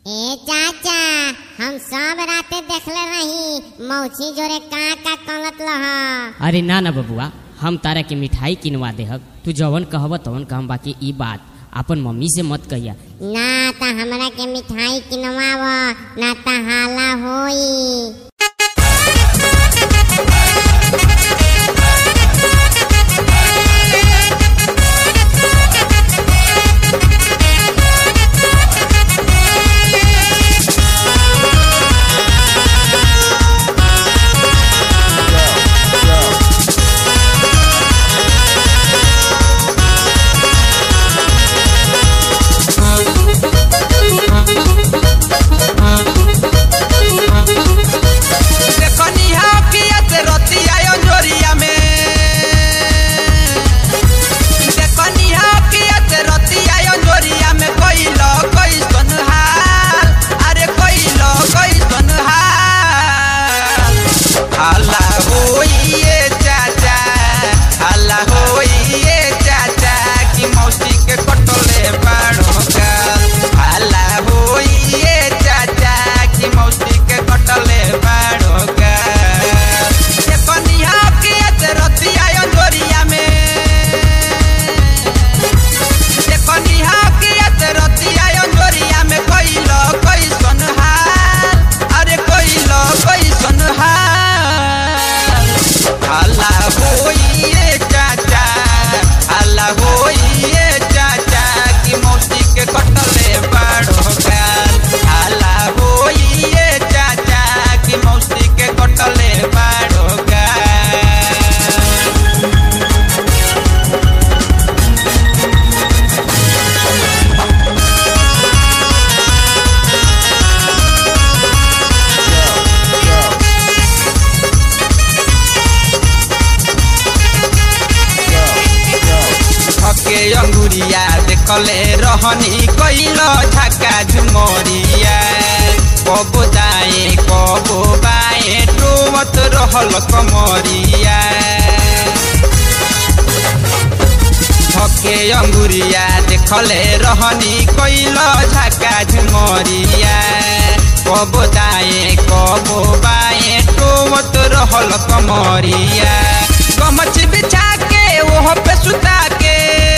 ए चाचा हम सब राते देखले रही मौसी जोरे का कलत लह। अरे ना ना बबुआ, हम तारा के मिठाई किनवा देहब, तू जवन कहब तवन कहम, बाकी ई बात अपन मम्मी से मत कहिया। ना ता हमरा के मिठाई किनवाव ना ता हाला होई। अंगुरिया देखले रहनी कइल झका झुमरिया, कबो दाए कबो बाए टोमत रहल कमरिया। धके अंगुरिया देखले रहनी कइल झका झुमरिया, कबो दाए कबो बाए टोमत रहल कमरिया। गमछ बिछा के ओह पे सुता के,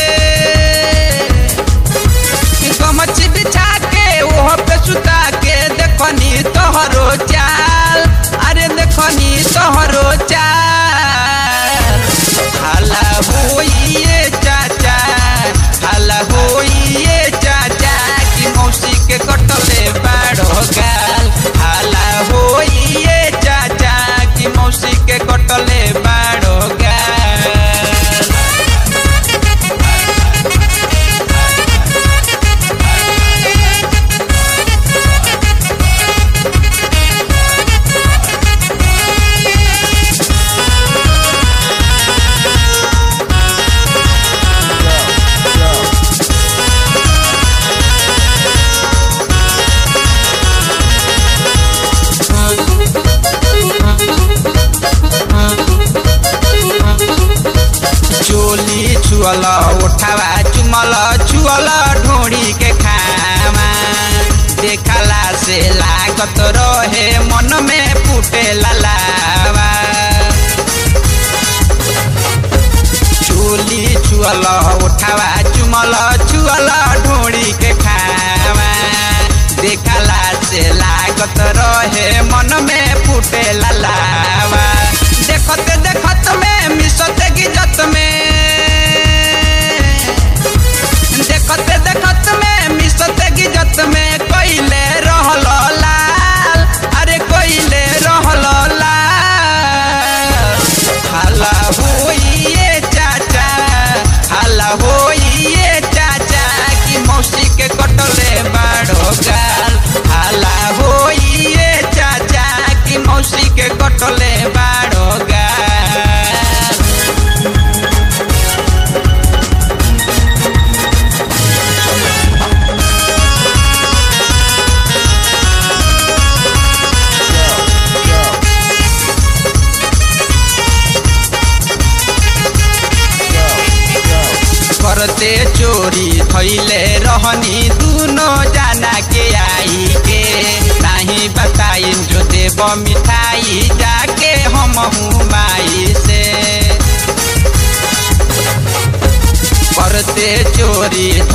गमछ बिछा के ओह पे सुता के देखनी तोहरो चाल, अरे देखनी तोहरो चाल। हाला होइए चाचा, हाला होइए चाचा कि मौसी के कटले बाड़ो गाल। हाला होइए चाचा कि मौसी के कटले बाड़ो गाल। चोली छुअल उठावा चुमल छुअल ढोड़ी के खामा, देखला से लागत रहे मन में फूटे लावा। चोली छुअल उठावा चुमल छुअल ढोड़ी के खामा, देखला से लागत रहे मन में फूटे लावा। देखत देखत में मिसत गिजत में, देखत देखत में मिसत गिजत में कइले रहल लाल, अरे कइले रहल लाल। हाला होइए चाचा, हाला होइए चाचा कि मौसी के कटले बाड़ो गाल। हाला होइए चाचा कि मौसी के कटले बाड़ो गाल। करते चोरी थैले रहनी दुनो जाना के आई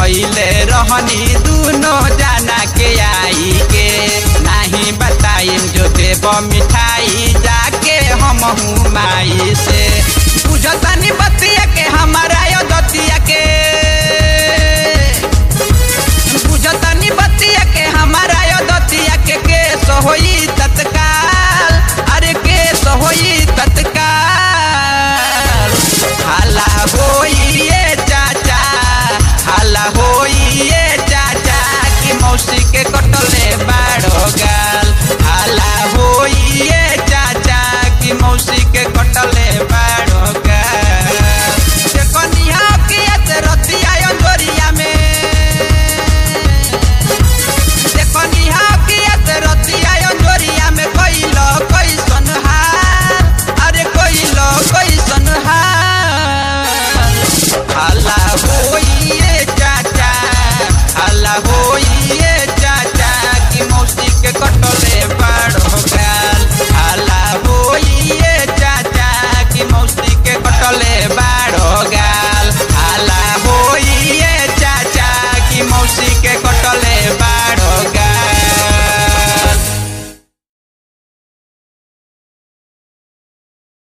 धैले रहनी दुनो जाना के आई के नहीं बताइम जो देव मिठाई जाके हम माई से बुझतानी